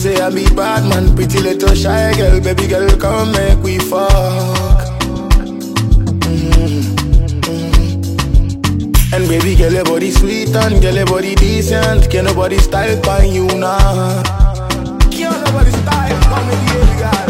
say I be bad man, pretty little shy girl, baby girl, come make we fuck. And baby girl, your body sweet and girl, your body decent. Can't nobody style by you now. Can't nobody style by me, baby girl.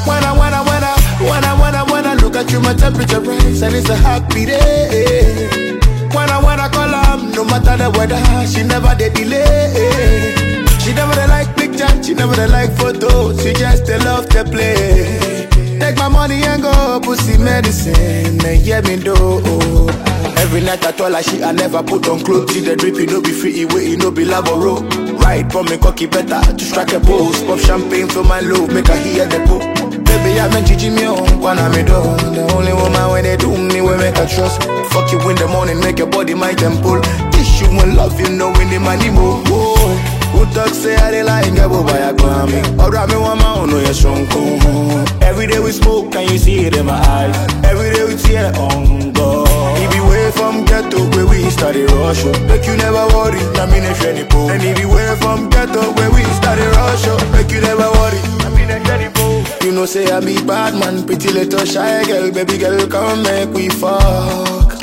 When I look at you, my temperature rise and it's a happy day. When I call her, no matter the weather, she never did delay. She never dey like picture, she never dey like photo. She just dey love to play. Take my money and go pussy medicine, and yeah me do. Every night I told her I never put on clothes. See the drip, it no be free, it no be laboro. Ride for me cocky better to strike a pose. Pop champagne for my love, make her hear the po. Baby, I been Gigi me on, one me done. The only woman when they do me, we make her trust. Fuck you in the morning, make your body my temple. Tissue and love, you know when the money move. Who talk say I dey like get by a grammy? Or me one man, no you're strong. Every day we smoke, and you see it in my eyes. Every day we tear on God. If you way from ghetto where we started rush, make you never worry. I mean if any po. And if you way from ghetto where we started rush, make you never worry. I mean if any po. You know say I be bad man, pretty little shy girl, baby girl, come make we fuck.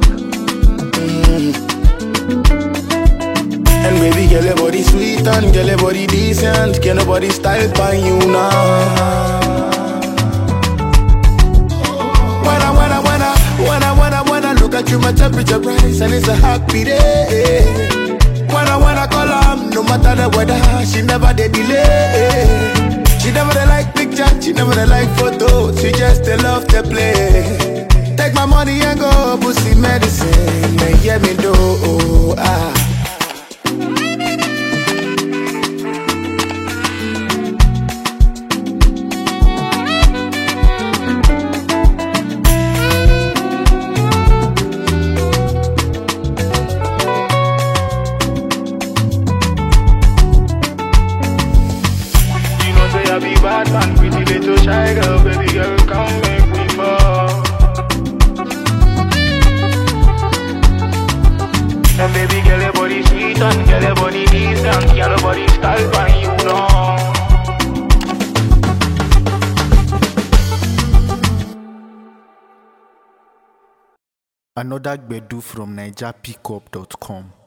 And baby girl, your body sweet and girl, your body decent. Can't nobody style by you now. When I look at you, my temperature rise and it's a happy day. When I call her, no matter the weather, she never did delay. She never dey like picture, she never dey like photo. She just dey love to play. Take my money and go pussy medicine, and yeah me do. I be bad man, pretty little shy girl, baby girl, come make me fall. And baby girl, your body sweet and girl, your body decent. Girl, your body style by you know. Another Gbedu from NigerPickup.com.